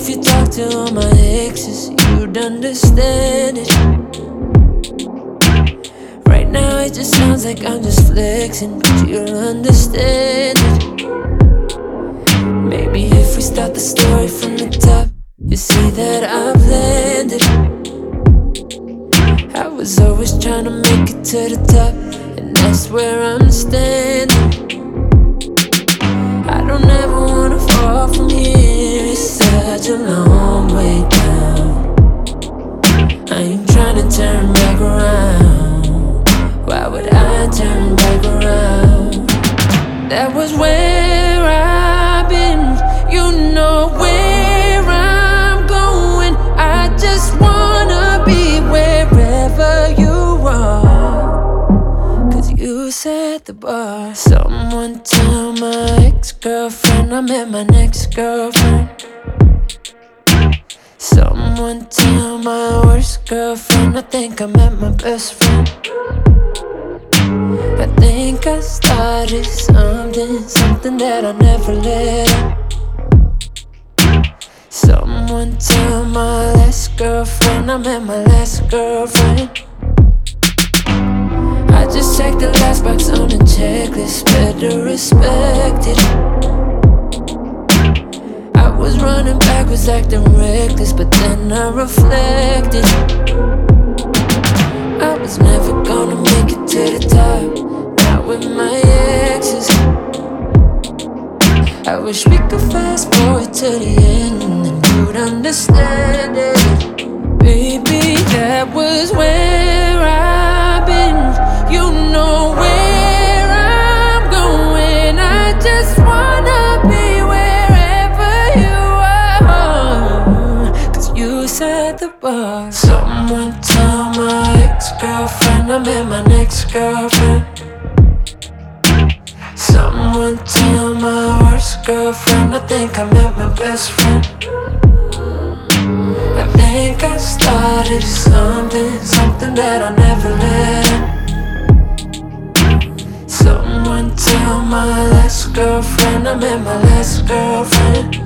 if you talk to all my exes, you'd understand it. Right now it just sounds like I'm just flexing, but you'll understand it. Maybe if we start the story from the top, you see that I've landed. I was always trying to make it to the top, and that's where I'm standing. I don't ever wanna fall from here, it's such a long way down. I ain't trying to turn back around. Why would I turn back around? That was where I've been, you know where I'm going. I just wanna be wherever you are, 'cause you set the bar. Someone tell my ex-girlfriend I met my next girlfriend. Someone tell my worst girlfriend I think I met my best friend. I think I started something that I never let up. Someone tell my last girlfriend I met my last girlfriend. I just checked the last box on the checklist, better respect it. I was running backwards, acting reckless, but then I reflected. I was never gonna make it to the top, not with my exes. I wish we could fast forward to the end, and you'd understand it. Baby, that was where I've been, you know where I'm going. I just wanna be wherever you are, 'cause you set the bar. Someone tell my ex-girlfriend I met my next girlfriend. Someone tell my worst girlfriend I think I met my best friend. I think I started something that I never let up. Someone tell my last girlfriend I met my last girlfriend.